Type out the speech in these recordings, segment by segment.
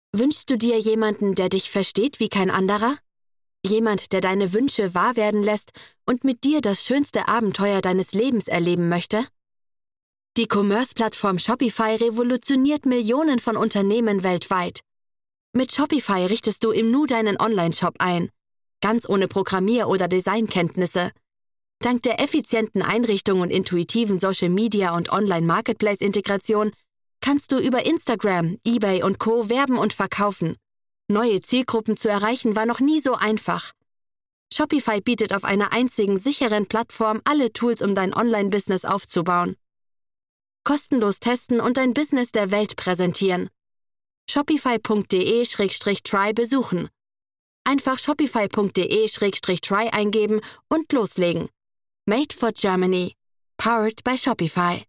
Wünschst du dir jemanden, der dich versteht wie kein anderer? Jemand, der deine Wünsche wahr werden lässt und mit dir das schönste Abenteuer deines Lebens erleben möchte? Die Commerce-Plattform Shopify revolutioniert Millionen von Unternehmen weltweit. Mit Shopify richtest du im Nu deinen Online-Shop ein, ganz ohne Programmier- oder Designkenntnisse. Dank der effizienten Einrichtung und intuitiven Social-Media- und Online-Marketplace-Integration kannst du über Instagram, eBay und Co. werben und verkaufen. Neue Zielgruppen zu erreichen war noch nie so einfach. Shopify bietet auf einer einzigen sicheren Plattform alle Tools, um dein Online-Business aufzubauen. Kostenlos testen und dein Business der Welt präsentieren. Shopify.de/try besuchen. Einfach shopify.de/try eingeben und loslegen. Made for Germany. Powered by Shopify.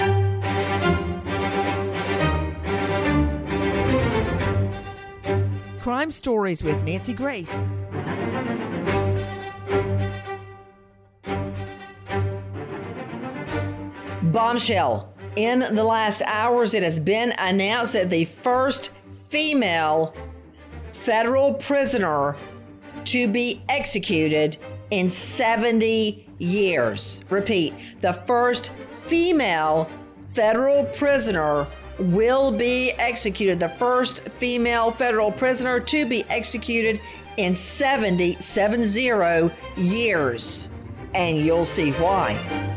Crime Stories with Nancy Grace. Bombshell. In the last hours, it has been announced that the first female federal prisoner to be executed in 70 years. Repeat, the first female federal prisoner will be executed. The first female federal prisoner to be executed in 70 years. And you'll see why.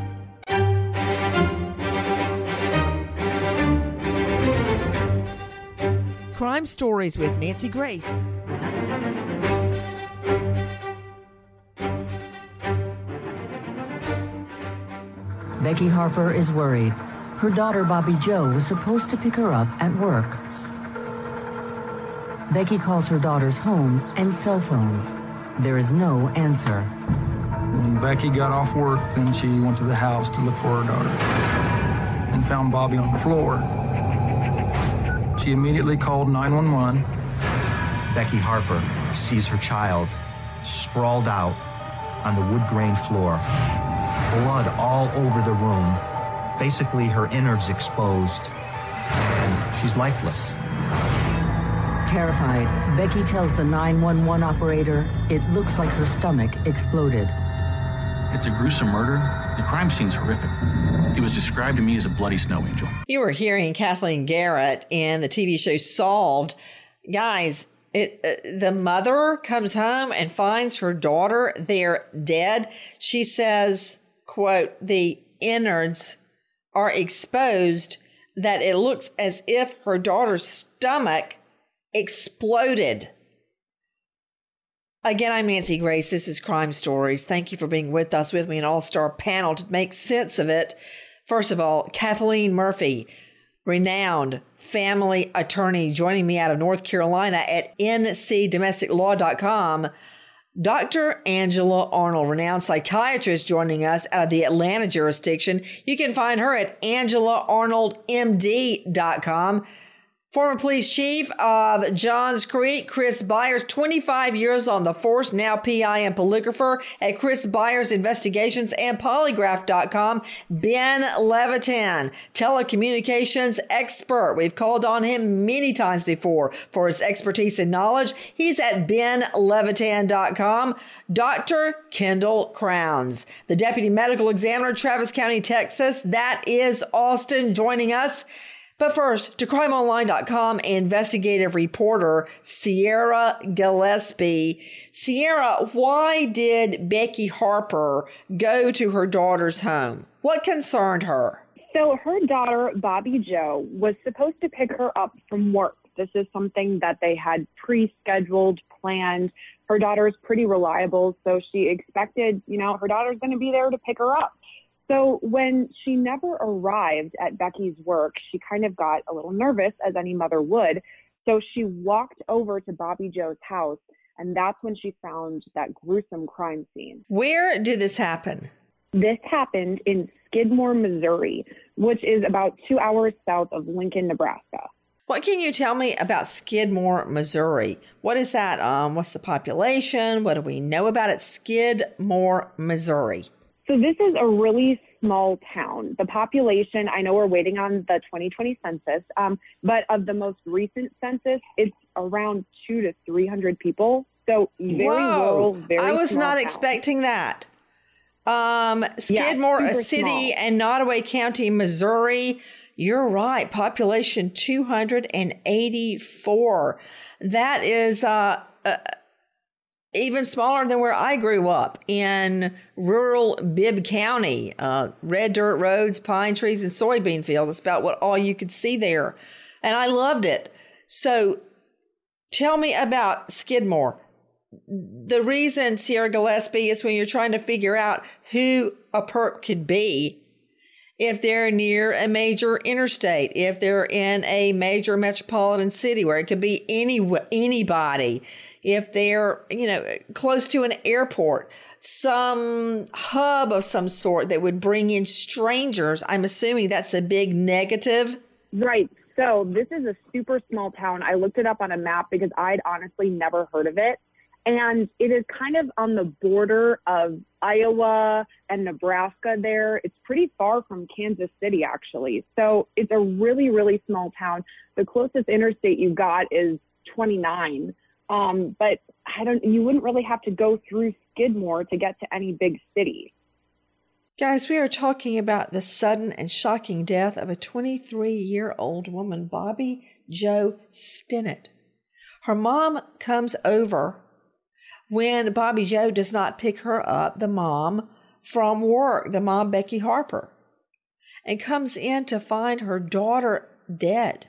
Crime Stories with Nancy Grace. Becky Harper is worried. Her daughter, Bobby Jo, was supposed to pick her up at work. Becky calls her daughter's home and cell phones. There is no answer. When Becky got off work, then she went to the house to look for her daughter and found Bobby on the floor. She immediately called 911. Becky Harper sees her child sprawled out on the wood grain floor, blood all over the room, basically her innards exposed, and she's lifeless. Terrified, Becky tells the 911 operator it looks like her stomach exploded. It's a gruesome murder. The crime scene's horrific. It was described to me as a bloody snow angel. You were hearing Kathleen Garrett in the TV show Solved. Guys, the mother comes home and finds her daughter there dead. She says, quote, the innards are exposed, that it looks as if her daughter's stomach exploded. Again, I'm Nancy Grace. This is Crime Stories. Thank you for being with us, with me, an all-star panel to make sense of it. First of all, Kathleen Murphy, renowned family attorney, joining me out of North Carolina at ncdomesticlaw.com. Dr. Angela Arnold, renowned psychiatrist, joining us out of the Atlanta jurisdiction. You can find her at angelaarnoldmd.com. Former police chief of Johns Creek, Chris Byers, 25 years on the force, now PI and polygrapher at Chris Byers Investigations and Polygraph.com. Ben Levitan, telecommunications expert. We've called on him many times before for his expertise and knowledge. He's at benlevitan.com. Dr. Kendall Crowns, the deputy medical examiner, Travis County, Texas. That is Austin, joining us. But first, to crimeonline.com investigative reporter Sierra Gillespie. Sierra, why did Becky Harper go to her daughter's home? What concerned her? So her daughter, Bobby Jo, was supposed to pick her up from work. This is something that they had pre-scheduled, planned. Her daughter's pretty reliable, so she expected, her daughter's going to be there to pick her up. So when she never arrived at Becky's work, she kind of got a little nervous, as any mother would. So she walked over to Bobby Jo's house, and that's when she found that gruesome crime scene. Where did this happen? This happened in Skidmore, Missouri, which is about 2 hours south of Lincoln, Nebraska. What can you tell me about Skidmore, Missouri? What is that? What's the population? What do we know about it? Skidmore, Missouri. So this is a really small town. The population, I know we're waiting on the 2020 census, but of the most recent census, it's around 200 to 300 people. So very rural, very I was small not town. expecting that. Skidmore, a city small. in Nottoway County, Missouri. You're right. Population 284. That is even smaller than where I grew up in rural Bibb County. Red dirt roads, pine trees, and soybean fields. That's about what all you could see there. And I loved it. So tell me about Skidmore. The reason, Sierra Gillespie, is when you're trying to figure out who a perp could be, if they're near a major interstate, if they're in a major metropolitan city where it could be anybody, if they're, close to an airport, some hub of some sort that would bring in strangers. I'm assuming that's a big negative. Right. So this is a super small town. I looked it up on a map because I'd honestly never heard of it. And it is kind of on the border of Iowa and Nebraska there. It's pretty far from Kansas City, actually. So it's a really, really small town. The closest interstate you got is 29. But you wouldn't really have to go through Skidmore to get to any big city. Guys, we are talking about the sudden and shocking death of a 23-year-old woman, Bobby Jo Stinnett. Her mom comes over when Bobby Jo does not pick her up, the mom, from work, the mom, Becky Harper, and comes in to find her daughter dead.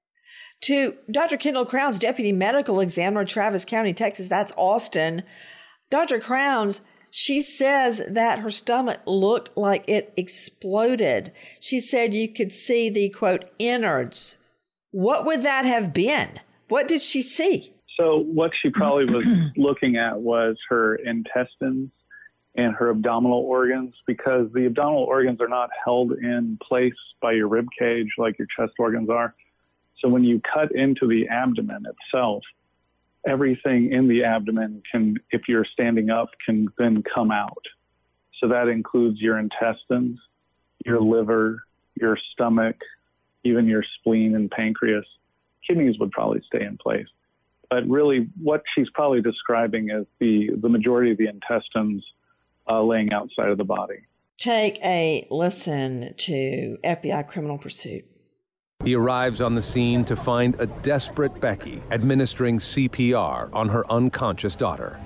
To Dr. Kendall Crowns, Deputy Medical Examiner, Travis County, Texas, that's Austin. Dr. Crowns, she says that her stomach looked like it exploded. She said you could see the, quote, innards. What would that have been? What did she see? So what she probably was looking at was her intestines and her abdominal organs, because the abdominal organs are not held in place by your rib cage like your chest organs are. So when you cut into the abdomen itself, everything in the abdomen can, if you're standing up, can then come out. So that includes your intestines, your liver, your stomach, even your spleen and pancreas. Kidneys would probably stay in place. But really, what she's probably describing is the majority of the intestines laying outside of the body. Take a listen to FBI Criminal Pursuit. He arrives on the scene to find a desperate Becky administering CPR on her unconscious daughter.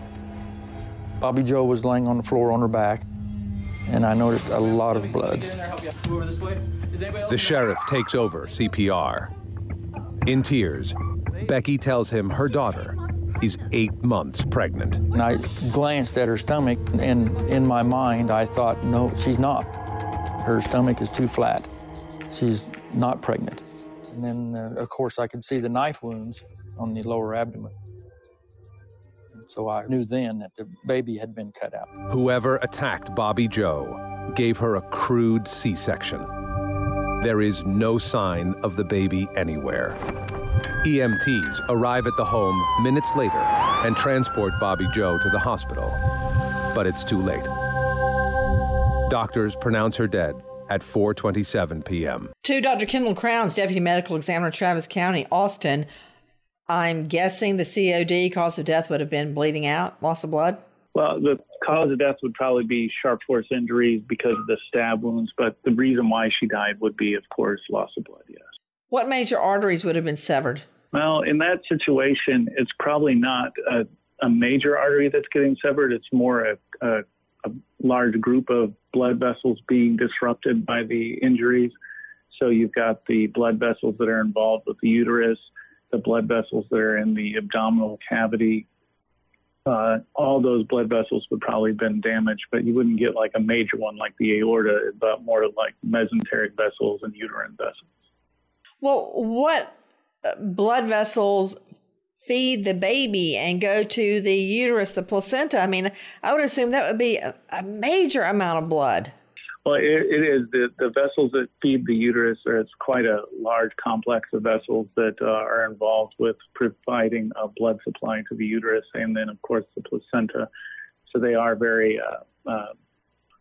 Bobby Jo was laying on the floor on her back, and I noticed a lot of blood. The sheriff takes over CPR. In tears, Becky tells him her daughter is 8 months pregnant. And I glanced at her stomach, and in my mind, I thought, no, she's not. Her stomach is too flat. She's not pregnant. And then, of course, I could see the knife wounds on the lower abdomen. So I knew then that the baby had been cut out. Whoever attacked Bobby Jo gave her a crude C-section. There is no sign of the baby anywhere. EMTs arrive at the home minutes later and transport Bobby Jo to the hospital. But it's too late. Doctors pronounce her dead at 4:27 p.m. To Dr. Kendall Crowns, Deputy Medical Examiner, Travis County, Austin. I'm guessing the COD, cause of death, would have been bleeding out, loss of blood? Well, the cause of death would probably be sharp force injuries because of the stab wounds, but the reason why she died would be, of course, loss of blood, yes. What major arteries would have been severed? Well, in that situation, it's probably not a major artery that's getting severed. It's more a large group of blood vessels being disrupted by the injuries. So you've got the blood vessels that are involved with the uterus, the blood vessels that are in the abdominal cavity. All those blood vessels would probably have been damaged, but you wouldn't get like a major one like the aorta, but more like mesenteric vessels and uterine vessels. Well, what blood vessels feed the baby and go to the uterus, the placenta? I mean, I would assume that would be a major amount of blood. Well, it is. The vessels that feed the uterus, it's quite a large complex of vessels that are involved with providing a blood supply to the uterus and then, of course, the placenta. So they are very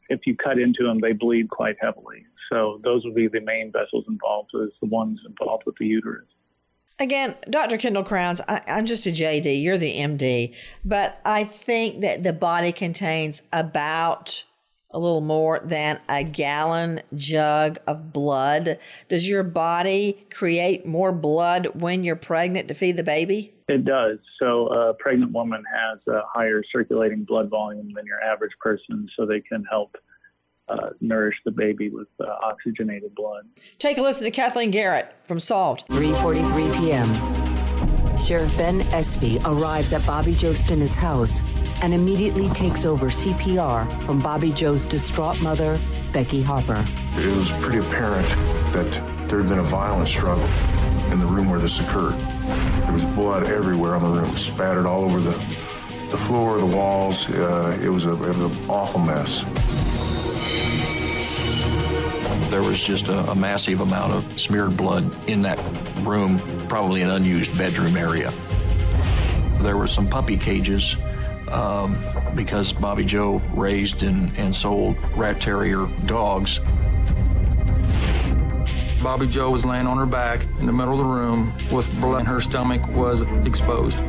if you cut into them, they bleed quite heavily. So those would be the main vessels involved, is the ones involved with the uterus. Again, Dr. Kendall Crowns, I'm just a JD, you're the MD, but I think that the body contains about a little more than a gallon jug of blood. Does your body create more blood when you're pregnant to feed the baby? It does. So a pregnant woman has a higher circulating blood volume than your average person, so they can help nourish the baby with oxygenated blood. Take a listen to Kathleen Garrett from Solved. 3:43 p.m. Sheriff Ben Espy arrives at Bobby Joe Stinnett's house and immediately takes over CPR from Bobby Joe's distraught mother, Becky Harper. It was pretty apparent that there had been a violent struggle in the room where this occurred. There was blood everywhere on the room, spattered all over the floor, the walls. It was an awful mess. There was just a massive amount of smeared blood in that room, probably an unused bedroom area. There were some puppy cages because Bobby Joe raised and sold rat terrier dogs. Bobby Joe was laying on her back in the middle of the room with blood, and her stomach was exposed.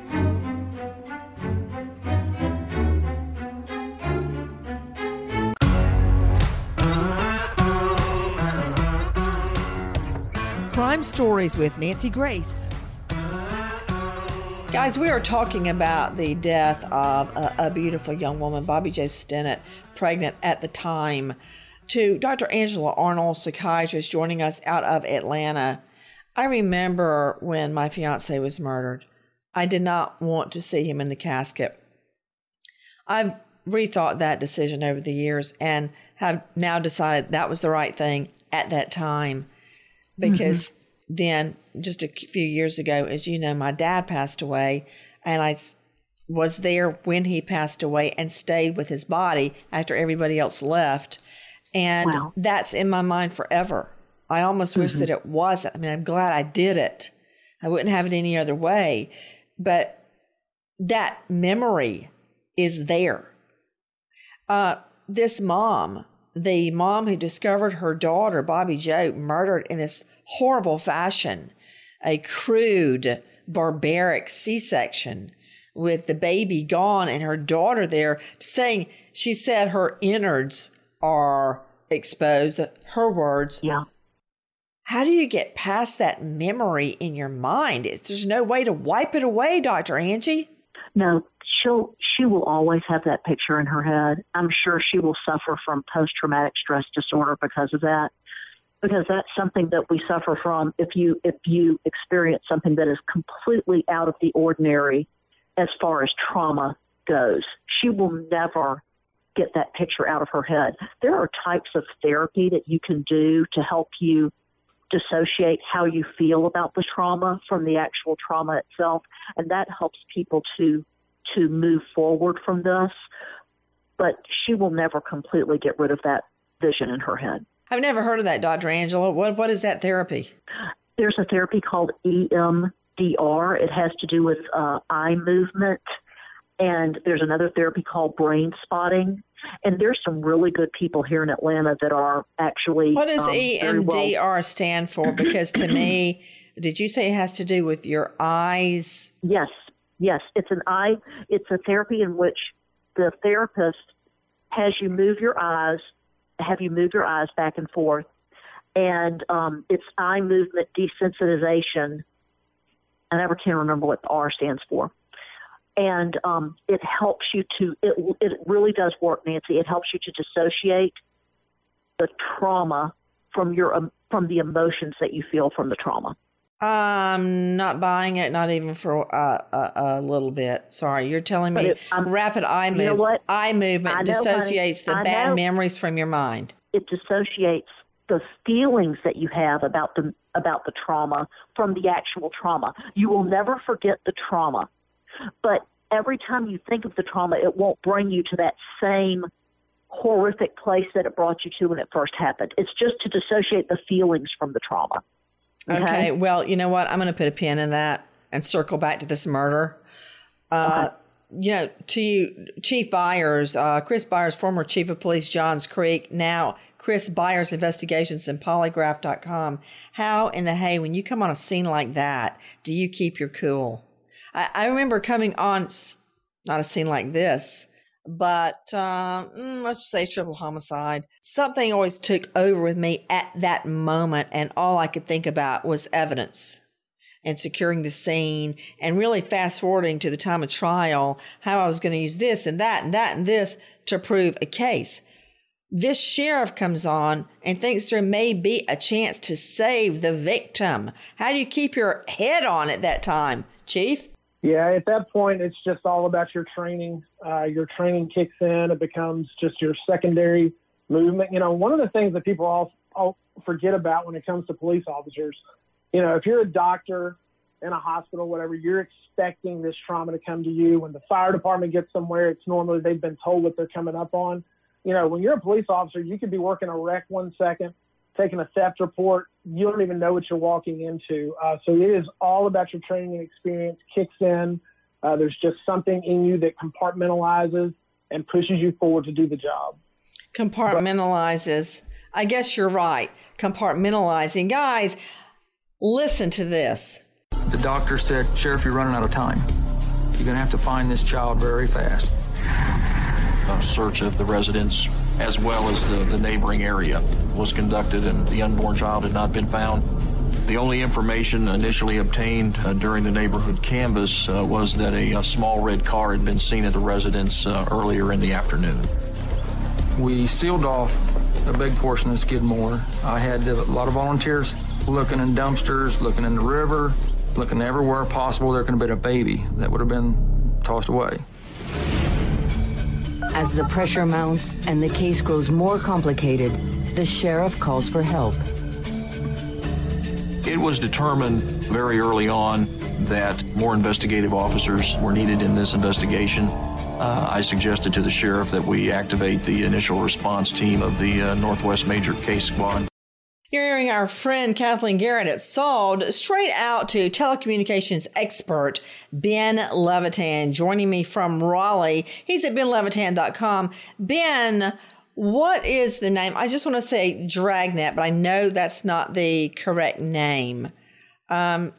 Crime Stories with Nancy Grace. Guys, we are talking about the death of a beautiful young woman, Bobby Joe Stinnett, pregnant at the time. To Dr. Angela Arnold, psychiatrist, joining us out of Atlanta. I remember when my fiance was murdered. I did not want to see him in the casket. I've rethought that decision over the years and have now decided that was the right thing at that time. Because then, just a few years ago, as you know, my dad passed away, and I was there when he passed away and stayed with his body after everybody else left. And that's in my mind forever. I almost wish that it wasn't. I mean, I'm glad I did it. I wouldn't have it any other way. But that memory is there. This mom, the mom who discovered her daughter, Bobby Joe, murdered in this horrible fashion, a crude, barbaric C-section with the baby gone and her daughter there, saying, she said her innards are exposed, her words. Yeah. How do you get past that memory in your mind? There's no way to wipe it away, Dr. Angie. No, she will always have that picture in her head. I'm sure she will suffer from post-traumatic stress disorder because of that. Because that's something that we suffer from if you experience something that is completely out of the ordinary as far as trauma goes. She will never get that picture out of her head. There are types of therapy that you can do to help you dissociate how you feel about the trauma from the actual trauma itself, and that helps people to move forward from this. But she will never completely get rid of that vision in her head. I've never heard of that, Dr. Angela. What is that therapy? There's a therapy called EMDR. It has to do with eye movement. And there's another therapy called brain spotting. And there's some really good people here in Atlanta that are actually... What does EMDR stand for? Because to me, did you say it has to do with your eyes? Yes. It's a therapy in which the therapist has you move your eyes back and forth, and it's eye movement desensitization. I never can remember what the R stands for. And it helps you it really does work, Nancy. It helps you to dissociate the trauma from the emotions that you feel from the trauma. I'm not buying it, not even for a little bit. Sorry, you're telling me rapid eye movement. You know what? Eye movement dissociates the bad memories from your mind. It dissociates the feelings that you have about the trauma from the actual trauma. You will never forget the trauma, but every time you think of the trauma, it won't bring you to that same horrific place that it brought you to when it first happened. It's just to dissociate the feelings from the trauma. Okay, well, you know what? I'm going to put a pin in that and circle back to this murder. to you, Chief Byers, Chris Byers, former chief of police, Johns Creek, now Chris Byers Investigations and Polygraph.com. How in the hay, when you come on a scene like that, do you keep your cool? I remember coming on, not a scene like this, but let's just say triple homicide. Something always took over with me at that moment, and all I could think about was evidence and securing the scene, and really fast forwarding to the time of trial, how I was going to use this and that and that and this to prove a case. This sheriff comes on and thinks there may be a chance to save the victim. How do you keep your head on at that time, Chief? Yeah, at that point, it's just all about your training. Your training kicks in. It becomes just your secondary movement. One of the things that people all forget about when it comes to police officers, if you're a doctor in a hospital, whatever, you're expecting this trauma to come to you. When the fire department gets somewhere, it's normally they've been told what they're coming up on. When you're a police officer, you could be working a wreck 1 second, taking a theft report. You don't even know what you're walking into. So it is all about your training and experience kicks in. There's just something in you that compartmentalizes and pushes you forward to do the job. Compartmentalizes. I guess you're right. Compartmentalizing. Guys, listen to this. The doctor said, Sheriff, you're running out of time. You're going to have to find this child very fast. A search of the residence as well as the neighboring area was conducted, and the unborn child had not been found. The only information initially obtained during the neighborhood canvass was that a small red car had been seen at the residence earlier in the afternoon. We sealed off a big portion of Skidmore. I had a lot of volunteers looking in dumpsters, looking in the river, looking everywhere possible there could have been a baby that would have been tossed away. As the pressure mounts and the case grows more complicated, the sheriff calls for help. It was determined very early on that more investigative officers were needed in this investigation. I suggested to the sheriff that we activate the initial response team of the Northwest Major Case Squad. You're hearing our friend Kathleen Garrett at SOLD, straight out to telecommunications expert Ben Levitan, joining me from Raleigh. He's at benlevitan.com. Ben, what is the name? I just want to say Dragnet, but I know that's not the correct name. The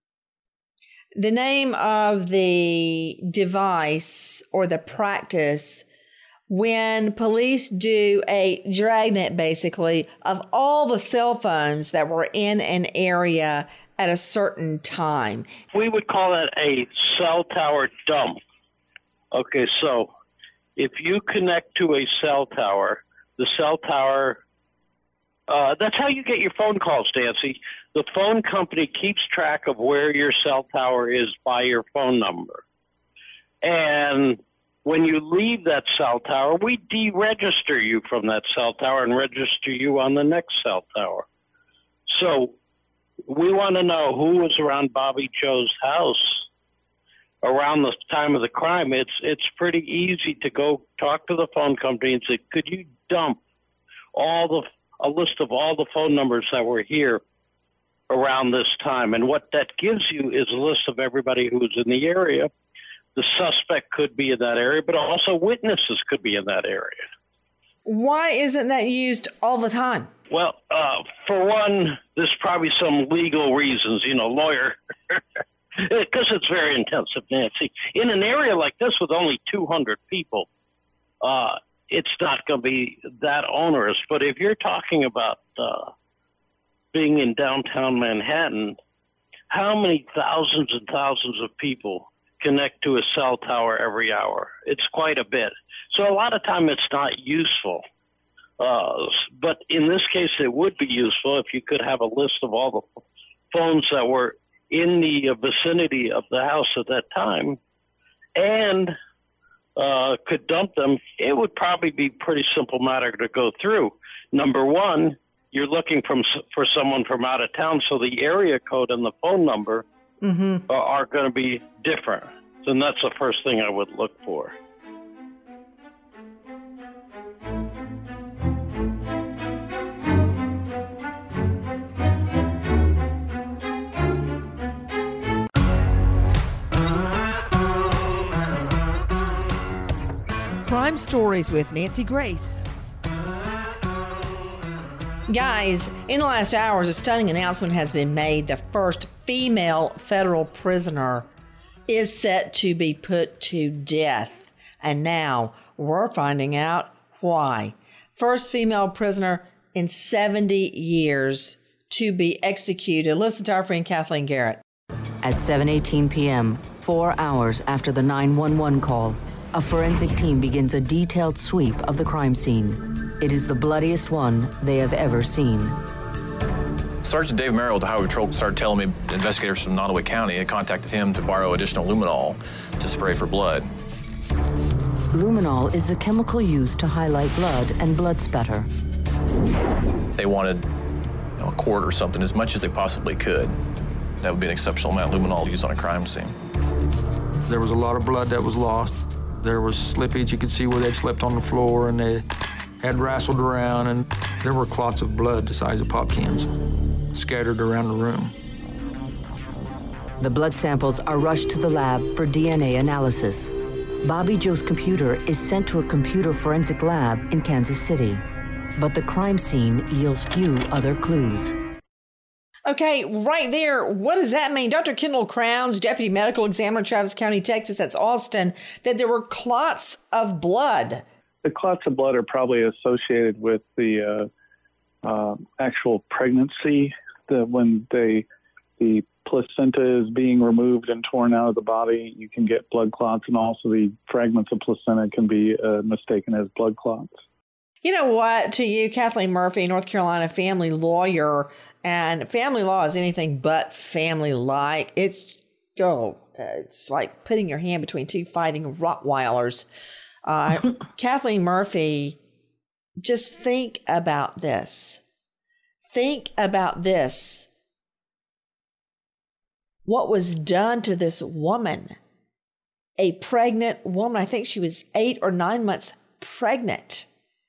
name of the device or the practice when police do a dragnet, basically, of all the cell phones that were in an area at a certain time. We would call that a cell tower dump. Okay, so if you connect to a cell tower, the cell tower, that's how you get your phone calls, Nancy. The phone company keeps track of where your cell tower is by your phone number. And when you leave that cell tower, we deregister you from that cell tower and register you on the next cell tower. So we want to know who was around Bobby Joe's house around the time of the crime. It's pretty easy to go talk to the phone company and say, could you dump a list of all the phone numbers that were here around this time? And what that gives you is a list of everybody who was in the area. The suspect could be in that area, but also witnesses could be in that area. Why isn't that used all the time? Well, for one, there's probably some legal reasons, lawyer, because it's very intensive, Nancy. In an area like this with only 200 people, it's not going to be that onerous. But if you're talking about being in downtown Manhattan, how many thousands and thousands of people connect to a cell tower every hour? It's quite a bit. So a lot of time it's not useful. But in this case, it would be useful if you could have a list of all the phones that were in the vicinity of the house at that time and could dump them. It would probably be a pretty simple matter to go through. Number one, you're looking for someone from out of town, so the area code and the phone number are going to be different. Then that's the first thing I would look for. Crime Stories with Nancy Grace. Guys, in the last hours, a stunning announcement has been made. The first female federal prisoner is set to be put to death. And now we're finding out why. First female prisoner in 70 years to be executed. Listen to our friend Kathleen Garrett. At 7:18 p.m., 4 hours after the 911 call, a forensic team begins a detailed sweep of the crime scene. It is the bloodiest one they have ever seen. Sergeant Dave Merrill with the Highway Patrol started telling me investigators from Nottoway County had contacted him to borrow additional luminol to spray for blood. Luminol is the chemical used to highlight blood and blood spatter. They wanted a quart or something, as much as they possibly could. That would be an exceptional amount of luminol used on a crime scene. There was a lot of blood that was lost. There was slippage. You could see where they'd slept on the floor and they had wrestled around, and there were clots of blood the size of pop cans scattered around the room. The blood samples are rushed to the lab for DNA analysis. Bobby Joe's computer is sent to a computer forensic lab in Kansas City, but the crime scene yields few other clues. Okay, right there, what does that mean? Dr. Kendall Crowns, Deputy Medical Examiner, Travis County, Texas, that's Austin, that there were clots of blood. The clots of blood are probably associated with the actual pregnancy, when the placenta is being removed and torn out of the body, you can get blood clots, and also the fragments of placenta can be mistaken as blood clots. You know what, to you, Kathleen Murphy, North Carolina family lawyer, and family law is anything but family-like. It's like putting your hand between two fighting Rottweilers. Kathleen Murphy, just think about this. Think about this. What was done to this woman, a pregnant woman. I think she was 8 or 9 months pregnant.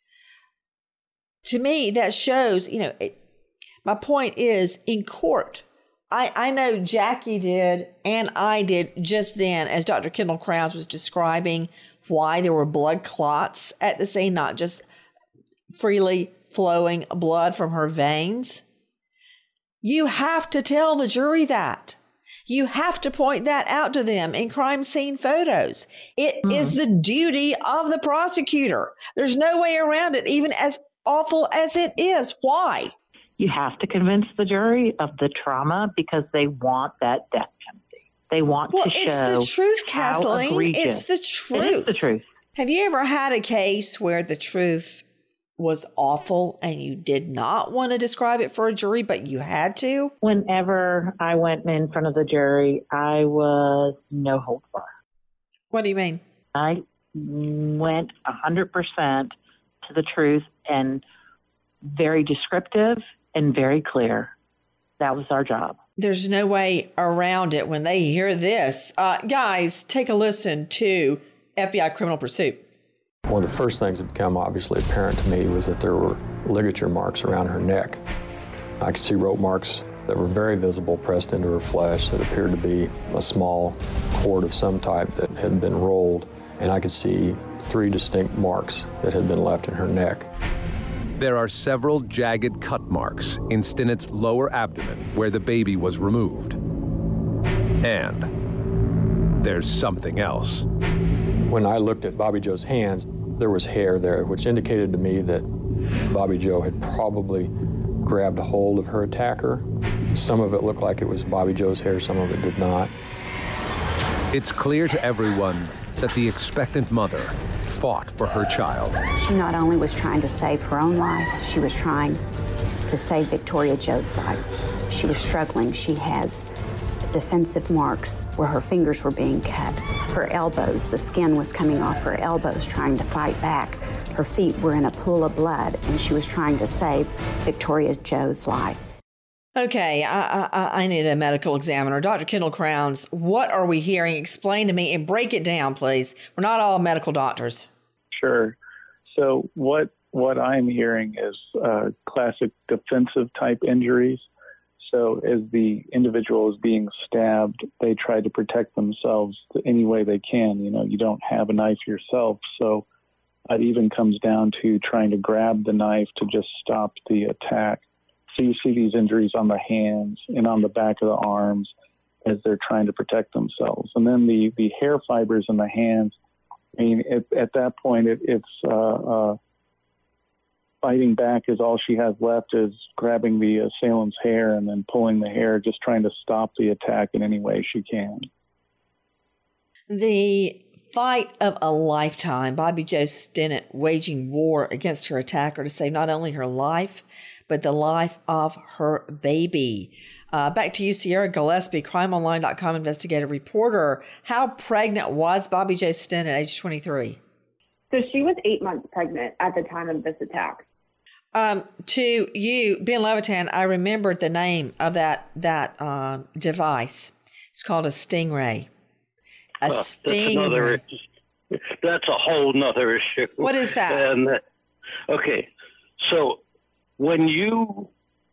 To me, that shows, my point is, in court, I know Jackie did and I did just then, as Dr. Kendall Crowns was describing why there were blood clots at the scene, not just freely flowing blood from her veins. You have to tell the jury that. You have to point that out to them in crime scene photos. It is the duty of the prosecutor. There's no way around it, even as awful as it is. Why? You have to convince the jury of the trauma because they want that death penalty. They want to show it's the truth, Kathleen. It's the truth. It is the truth. Have you ever had a case where the truth was awful and you did not want to describe it for a jury, but you had to? Whenever I went in front of the jury, I was no holds barred. What do you mean? I went 100% to the truth and very descriptive and very clear. That was our job. There's no way around it when they hear this. Guys, take a listen to FBI Criminal Pursuit. One of the first things that became obviously apparent to me was that there were ligature marks around her neck. I could see rope marks that were very visible pressed into her flesh that appeared to be a small cord of some type that had been rolled, and I could see 3 distinct marks that had been left in her neck. There are several jagged cut marks in Stinnett's lower abdomen where the baby was removed. And there's something else. When I looked at Bobby Joe's hands, there was hair there, which indicated to me that Bobby Joe had probably grabbed a hold of her attacker. Some of it looked like it was Bobby Joe's hair, some of it did not. It's clear to everyone that the expectant mother fought for her child. She not only was trying to save her own life, she was trying to save Victoria Joe's life. She was struggling. She has defensive marks where her fingers were being cut. Her elbows, the skin was coming off her elbows trying to fight back. Her feet were in a pool of blood, and she was trying to save Victoria Joe's life. Okay, I need a medical examiner. Dr. Kendall Crowns, what are we hearing? Explain to me and break it down, please. We're not all medical doctors. Sure. So what I'm hearing is classic defensive type injuries. So as the individual is being stabbed, they try to protect themselves any way they can. You know, you don't have a knife yourself, so It even comes down to trying to grab the knife to just stop the attack. So you see these injuries on the hands and on the back of the arms as they're trying to protect themselves. And then the hair fibers in the hands, I mean, at that point, it's fighting back is all she has left is grabbing the assailant's hair and then pulling the hair, just trying to stop the attack in any way she can. The fight of a lifetime, Bobby Jo Stinnett waging war against her attacker to save not only her life, but the life of her baby. Back to you, Sierra Gillespie, crimeonline.com investigative reporter. How pregnant was Bobby Jo Stinnett at age 23? So she was 8 months pregnant at the time of this attack. To you, Ben Levitan, I remembered the name of that device. It's called a Stingray. Stingray. That's a whole nother issue. What is that? And, okay, so when you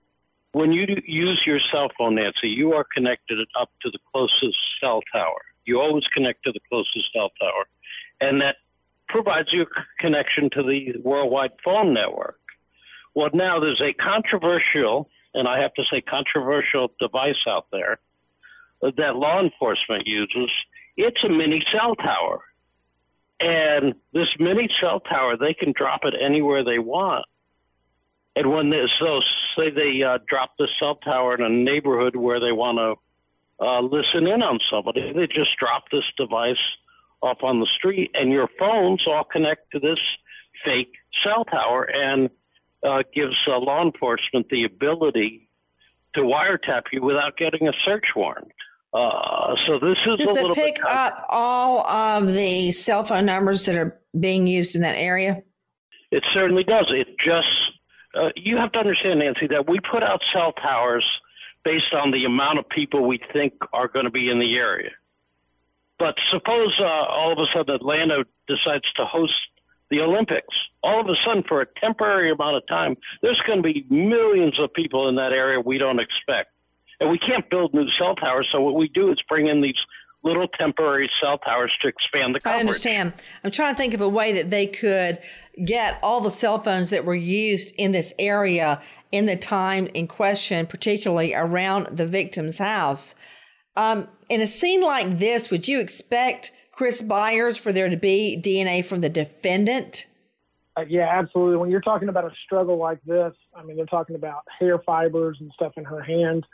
use your cell phone, Nancy, you are connected up to the closest cell tower. You always connect to the closest cell tower, and that provides you a connection to the worldwide phone network. Well, now there's a controversial, and I have to say controversial, device out there that law enforcement uses. It's a mini cell tower. And this mini cell tower, they can drop it anywhere they want. And when say they drop the cell tower in a neighborhood where they want to listen in on somebody, they just drop this device off on the street, and your phones all connect to this fake cell tower, and gives law enforcement the ability to wiretap you without getting a search warrant. So this is Does a little it pick up all of the cell phone numbers that are being used in that area? It certainly does. It just, you have to understand, Nancy, that we put out cell towers based on the amount of people we think are going to be in the area. But suppose all of a sudden Atlanta decides to host the Olympics. All of a sudden, for a temporary amount of time, there's going to be millions of people in that area we don't expect. And we can't build new cell towers, so what we do is bring in these little temporary cell towers to expand the coverage. I understand. I'm trying to think of a way that they could get all the cell phones that were used in this area in the time in question, particularly around the victim's house. In a scene like this, would you expect, Chris Byers, for there to be DNA from the defendant? Yeah, absolutely. When you're talking about a struggle like this, I mean, they're talking about hair fibers and stuff in her hand.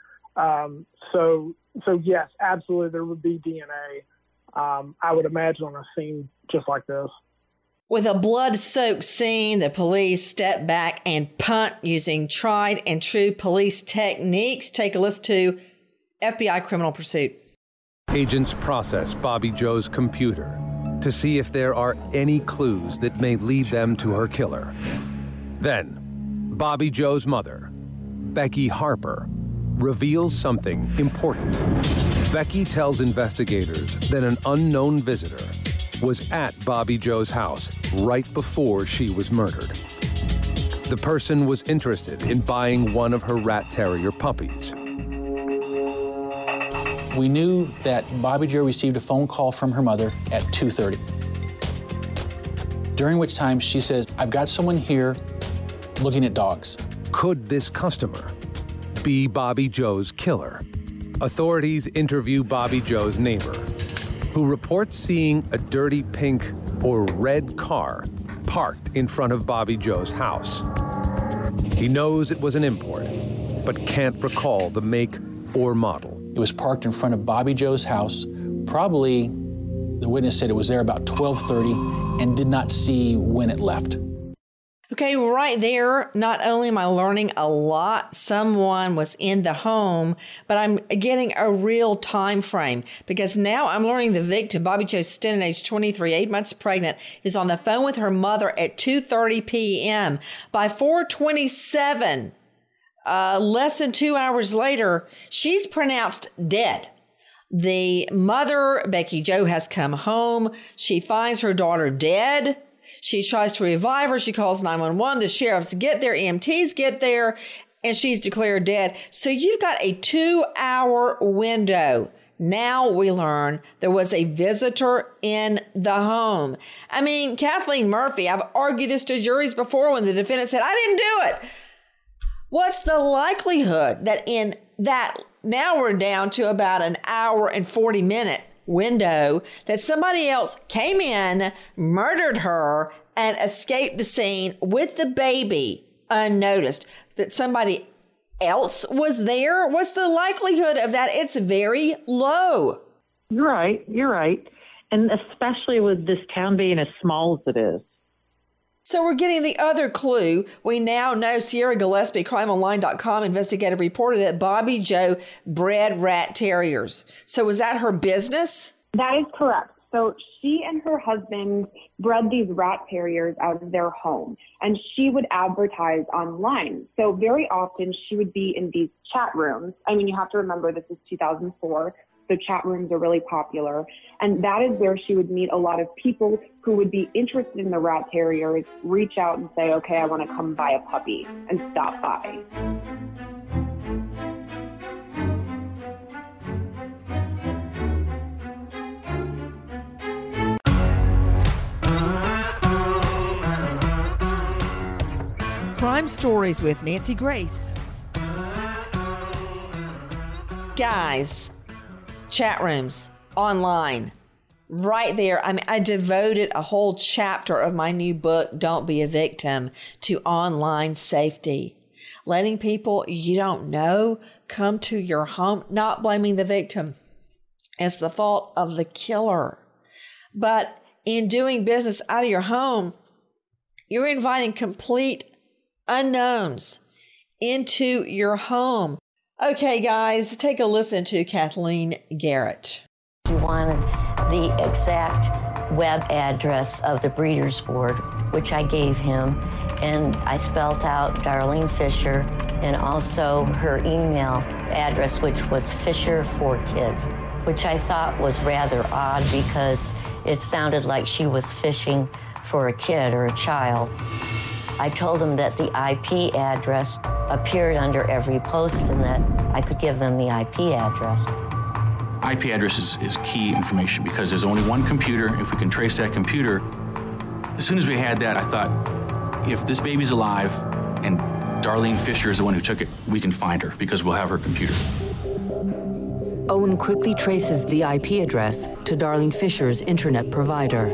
So yes, absolutely, there would be DNA. I would imagine on a scene just like this. With a blood-soaked scene, the police step back and punt using tried and true police techniques. Take a listen to FBI Criminal Pursuit. Agents process Bobby Jo's computer to see if there are any clues that may lead them to her killer. Then, Bobby Jo's mother, Becky Harper, reveals something important. Becky tells investigators that an unknown visitor was at Bobby Jo's house right before she was murdered. The person was interested in buying one of her rat terrier puppies. We knew that Bobby Jo received a phone call from her mother at 2:30, during which time she says, "I've got someone here looking at dogs." Could this customer be Bobby Jo's killer? Authorities interview Bobby Jo's neighbor, who reports seeing a dirty pink or red car parked in front of Bobby Jo's house. He knows it was an import, but can't recall the make or model. It was parked in front of Bobby Jo's house. Probably, the witness said it was there about 12:30 and did not see when it left. Okay, right there, not only am I learning a lot, someone was in the home, but I'm getting a real time frame, because now I'm learning the victim, Bobby Jo Stinnett, age 23, 8 months pregnant, is on the phone with her mother at 2:30 p.m. By 4:27, less than 2 hours later, she's pronounced dead. The mother, Becky Jo, has come home. She finds her daughter dead. She tries to revive her. She calls 911. The sheriffs get there, EMTs get there, and she's declared dead. So you've got a 2-hour window Now we learn there was a visitor in the home. I mean, Kathleen Murphy, I've argued this to juries before when the defendant said, I didn't do it. What's the likelihood that in that, now we're down to about an hour and 40-minute window, that somebody else came in, murdered her, and escaped the scene with the baby unnoticed? That somebody else was there? What's the likelihood of that? It's very low. You're right. And especially with this town being as small as it is. So we're getting the other clue. We now know Sierra Gillespie, crimeonline.com investigative reporter, that Bobby Joe bred rat terriers. So was that her business? That is correct. So she and her husband bred these rat terriers out of their home, and she would advertise online. So very often she would be in these chat rooms. I mean, you have to remember this is 2004, so chat rooms are really popular. And that is where she would meet a lot of people who would be interested in the rat terriers, reach out and say, okay, I want to come buy a puppy, and stop by. Crime Stories with Nancy Grace. Guys, chat rooms, online, right there. I mean, I devoted a whole chapter of my new book, Don't Be a Victim, to online safety. Letting people you don't know come to your home, not blaming the victim. It's the fault of the killer. But in doing business out of your home, you're inviting complete unknowns into your home. Okay, guys, take a listen to Kathleen Garrett. He wanted the exact web address of the Breeders' Board, which I gave him, and I spelled out Darlene Fisher and also her email address, which was Fisher for Kids, which I thought was rather odd because it sounded like she was fishing for a kid or a child. I told them that the IP address appeared under every post and that I could give them the IP address. IP address is key information because there's only one computer. If we can trace that computer, as soon as we had that, I thought, if this baby's alive and Darlene Fisher is the one who took it, we can find her because we'll have her computer. Owen quickly traces the IP address to Darlene Fisher's internet provider.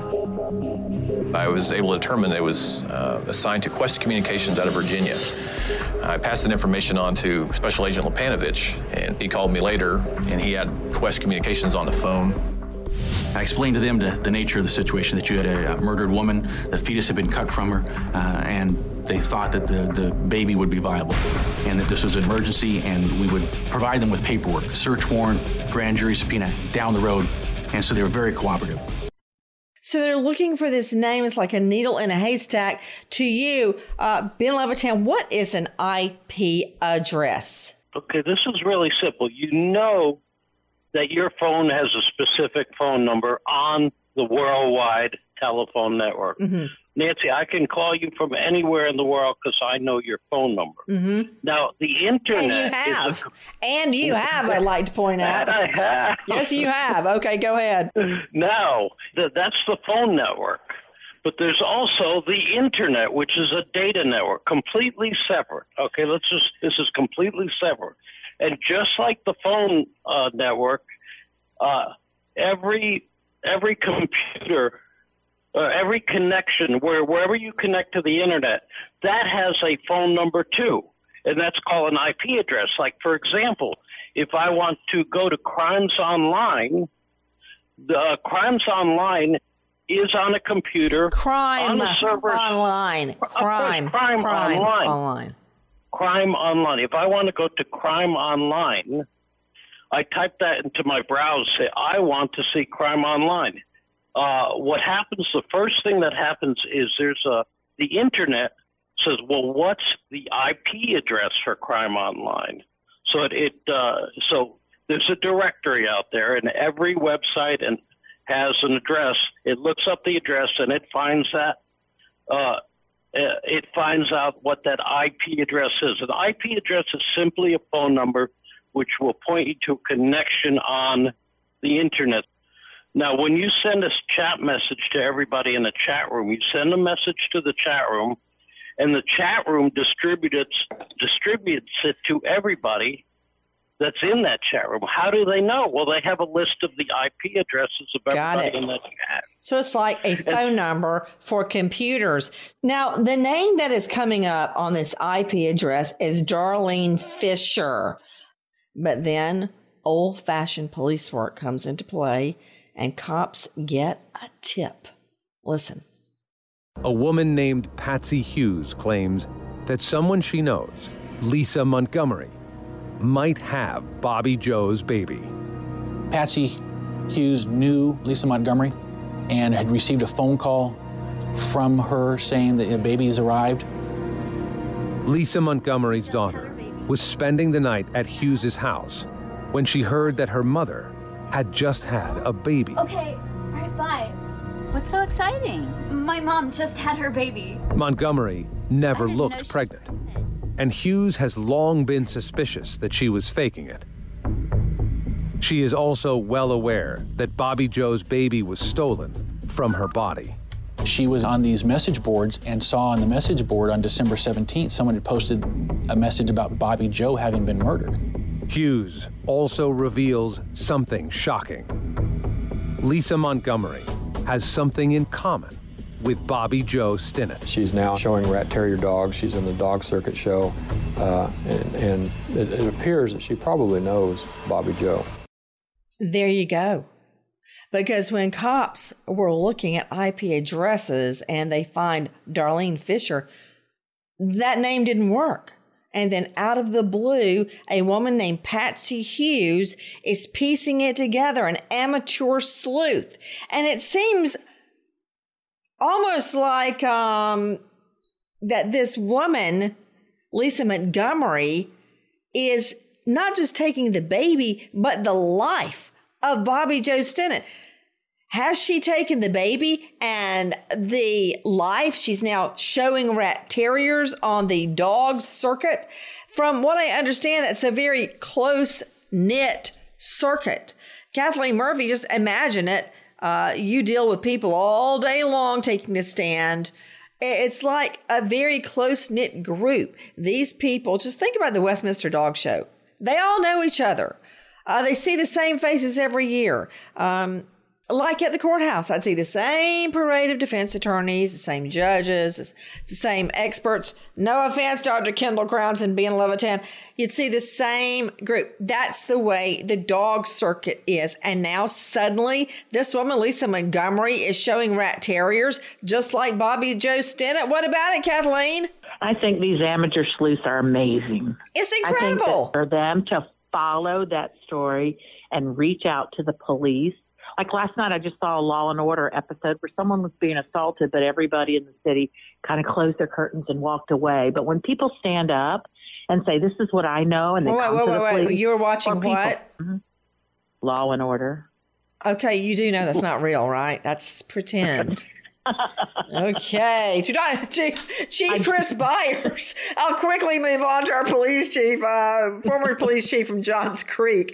I was able to determine it was assigned to Quest Communications out of Virginia. I passed that information on to Special Agent Lepanovich, and he called me later, and he had Quest Communications on the phone. I explained to them the nature of the situation, that you had a murdered woman, the fetus had been cut from her, and they thought that the baby would be viable, and that this was an emergency, and we would provide them with paperwork, search warrant, grand jury subpoena down the road, and so they were very cooperative. So they're looking for this name. It's like a needle in a haystack. To you, Ben Levitan, what is an IP address? Okay, this is really simple. You know that your phone has a specific phone number on the worldwide telephone network. Mm-hmm. Nancy, I can call you from anywhere in the world because I know your phone number. Mm-hmm. Now, the internet... And you have, I'd like to point out. I have. Yes, you have. Okay, go ahead. Now, that's the phone network. But there's also the internet, which is a data network, completely separate. Okay, this is completely separate. And just like the phone network, every computer... every connection, wherever you connect to the internet, that has a phone number too, and that's called an IP address. Like, for example, if I want to go to Crimes Online, the Crimes Online is on a computer, on a server. Online. Crime Online. Crime Online. If I want to go to Crime Online, I type that into my browser, say, I want to see Crime Online. What happens, the first thing that happens is the internet says, well, what's the IP address for Crime Online? So so there's a directory out there, and every website has an address. It looks up the address, and it finds that it finds out what that IP address is. An IP address is simply a phone number which will point you to a connection on the internet. Now, when you send a chat message to everybody in the chat room, you send a message to the chat room, and the chat room distributes it to everybody that's in that chat room. How do they know? Well, they have a list of the IP addresses of everybody in that chat. So it's like a phone number for computers. Now, the name that is coming up on this IP address is Darlene Fisher. But then old-fashioned police work comes into play, and cops get a tip. Listen. A woman named Patsy Hughes claims that someone she knows, Lisa Montgomery, might have Bobby Joe's baby. Patsy Hughes knew Lisa Montgomery and had received a phone call from her saying that the baby has arrived. Lisa Montgomery's daughter was spending the night at Hughes's house when she heard that her mother had just had a baby. Okay, all right, bye. What's so exciting? My mom just had her baby. Montgomery never looked pregnant, and Hughes has long been suspicious that she was faking it. She is also well aware that Bobby Joe's baby was stolen from her body. She was on these message boards and saw on the message board on December 17th, someone had posted a message about Bobby Joe having been murdered. Hughes also reveals something shocking. Lisa Montgomery has something in common with Bobby Joe Stinnett. She's now showing rat terrier dogs. She's in the dog circuit show, and it appears that she probably knows Bobby Joe. There you go. Because when cops were looking at IP addresses and they find Darlene Fisher, that name didn't work. And then out of the blue, a woman named Patsy Hughes is piecing it together, an amateur sleuth. And it seems almost like that this woman, Lisa Montgomery, is not just taking the baby, but the life of Bobby Joe Stinnett. Has she taken the baby and the life? She's now showing rat terriers on the dog circuit. From what I understand, that's a very close-knit circuit. Kathleen Murphy, just imagine it. You deal with people all day long taking the stand. It's like a very close-knit group. These people, just think about the Westminster Dog Show. They all know each other. They see the same faces every year. Like at the courthouse, I'd see the same parade of defense attorneys, the same judges, the same experts. No offense, Dr. Kendall Crownson being in Levitan. You'd see the same group. That's the way the dog circuit is. And now suddenly, this woman, Lisa Montgomery, is showing rat terriers just like Bobby Joe Stinnett. What about it, Kathleen? I think these amateur sleuths are amazing. It's incredible. I think that for them to follow that story and reach out to the police. Like last night, I just saw a Law and Order episode where someone was being assaulted, but everybody in the city kind of closed their curtains and walked away. But when people stand up and say, "This is what I know," and they come to the police. You were watching what? Law and Order. Okay, you do know that's not real, right? That's pretend. Okay. Chief Chris Byers. I'll quickly move on to our police chief, former police chief from Johns Creek.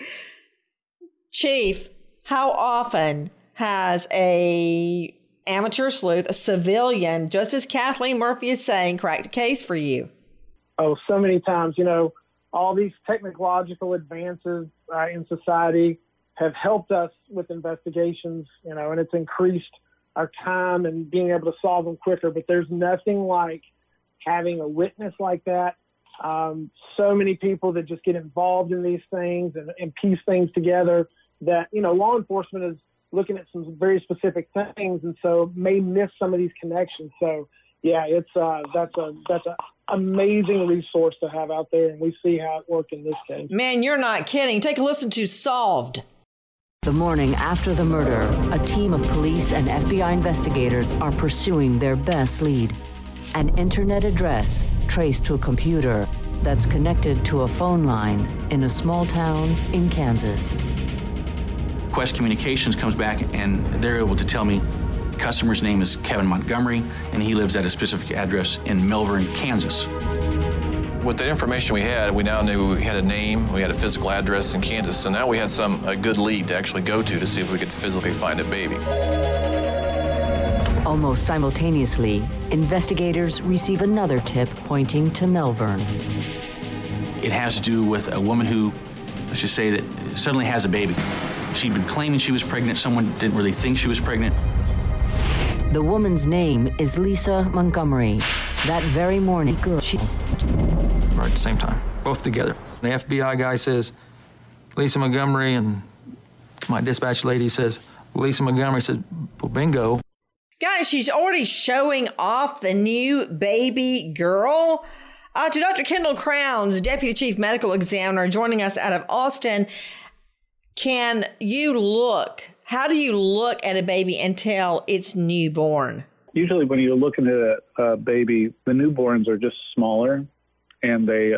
Chief, how often has a amateur sleuth, a civilian, just as Kathleen Murphy is saying, cracked a case for you? Oh, so many times. You know, all these technological advances in society have helped us with investigations, you know, and it's increased our time and being able to solve them quicker. But there's nothing like having a witness like that. So many people that just get involved in these things and piece things together that, you know, law enforcement is looking at some very specific things and so may miss some of these connections. So yeah, it's that's an amazing resource to have out there, and we see how it worked in this case. Man, you're not kidding. Take a listen to Solved. The morning after the murder, a team of police and FBI investigators are pursuing their best lead. An internet address traced to a computer that's connected to a phone line in a small town in Kansas. Quest Communications comes back and they're able to tell me the customer's name is Kevin Montgomery and he lives at a specific address in Melbourne, Kansas. With the information we had, we now knew we had a name, we had a physical address in Kansas, so now we had a good lead to actually go to see if we could physically find a baby. Almost simultaneously, investigators receive another tip pointing to Melbourne. It has to do with a woman who, let's just say that suddenly has a baby. She'd been claiming she was pregnant. Someone didn't really think she was pregnant. The woman's name is Lisa Montgomery. That very morning, Right at the same time, both together. The FBI guy says, Lisa Montgomery, and my dispatch lady says, Lisa Montgomery. Says, well, bingo. Guys, she's already showing off the new baby girl. To Dr. Kendall Crowns, Deputy Chief Medical Examiner, joining us out of Austin. How do you look at a baby and tell it's newborn? Usually when you're looking at a baby, the newborns are just smaller, and they,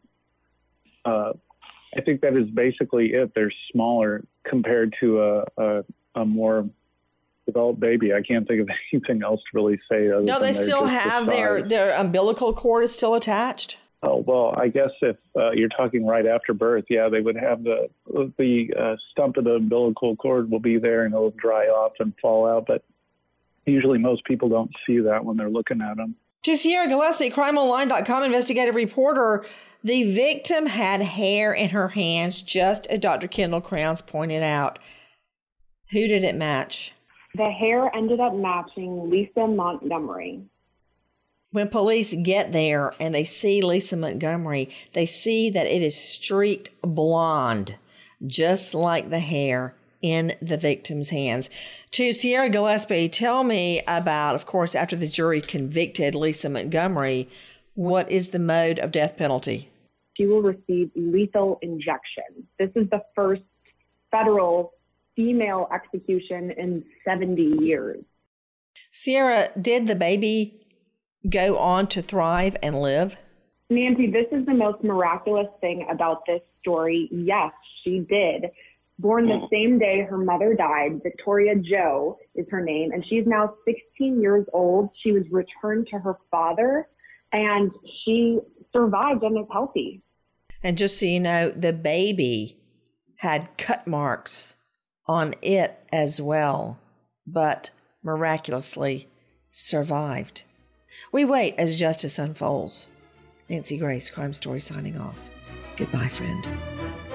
I think that is basically it. They're smaller compared to a more developed baby. I can't think of anything else to really say. No, they still have their umbilical cord is still attached. Oh, well, I guess if you're talking right after birth, yeah, they would have the stump of the umbilical cord will be there and it'll dry off and fall out. But usually most people don't see that when they're looking at them. To Sierra Gillespie, crimeonline.com investigative reporter, the victim had hair in her hands, just as Dr. Kendall Crowns pointed out. Who did it match? The hair ended up matching Lisa Montgomery. When police get there and they see Lisa Montgomery, they see that it is streaked blonde, just like the hair in the victim's hands. To Sierra Gillespie, tell me about, of course, after the jury convicted Lisa Montgomery, what is the mode of death penalty? She will receive lethal injection. This is the first federal female execution in 70 years. Sierra, did the baby go on to thrive and live? Nancy, this is the most miraculous thing about this story. Yes, she did. Born the same day her mother died, Victoria Jo is her name, and she's now 16 years old. She was returned to her father, and she survived and is healthy. And just so you know, the baby had cut marks on it as well, but miraculously survived. We wait as justice unfolds. Nancy Grace, Crime Story, signing off. Goodbye, friend.